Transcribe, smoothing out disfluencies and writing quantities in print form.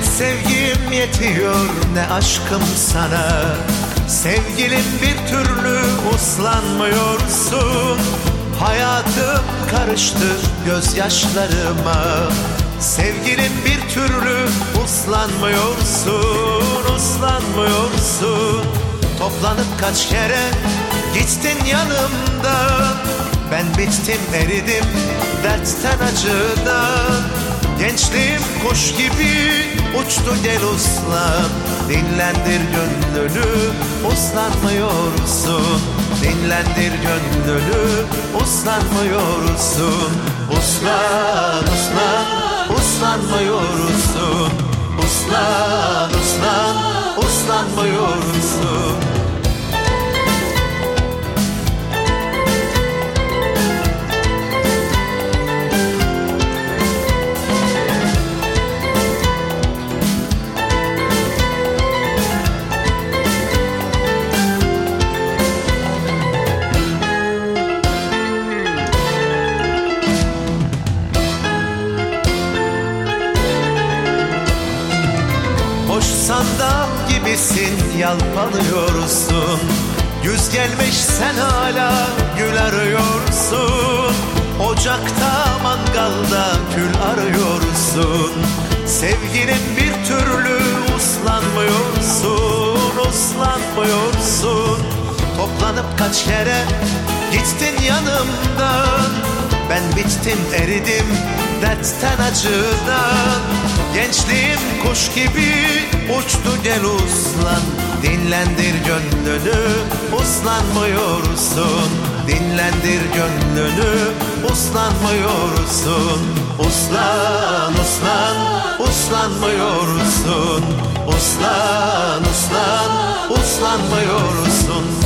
sevgim yetiyor ne aşkım sana. Sevgilim bir türlü uslanmıyorsun. Hayatım karıştı gözyaşlarıma. Sevgilim bir türlü uslanmıyorsun, uslanmıyorsun. Toplanıp kaç kere gittin yanımdan. Ben bittim eridim dertten acıdan. Gençliğim kuş gibi uçtu gel uslan. Dinlendir gönlünü uslanmıyorsun. Dinlendir gönlünü uslanmıyorsun. Uslan, uslan, uslanmıyorsun. Uslan, uslan, uslanmıyorsun. Boş sandal gibisin yalpalıyorsun. Yüz gelmiş sen hala gül arıyorsun. Ocakta mangalda kül arıyorsun. Sevginin bir türlü uslanmıyorsun, uslanmıyorsun. Toplanıp kaç kere gittin yanımdan. Ben bittim eridim dertten acıdan. Gençliğim kuş gibi uçtu gel uslan. Dinlendir gönlünü uslanmıyorsun. Dinlendir gönlünü uslanmıyorsun. Uslan, uslan, uslanmıyorsun. Uslan, uslan, uslanmıyorsun.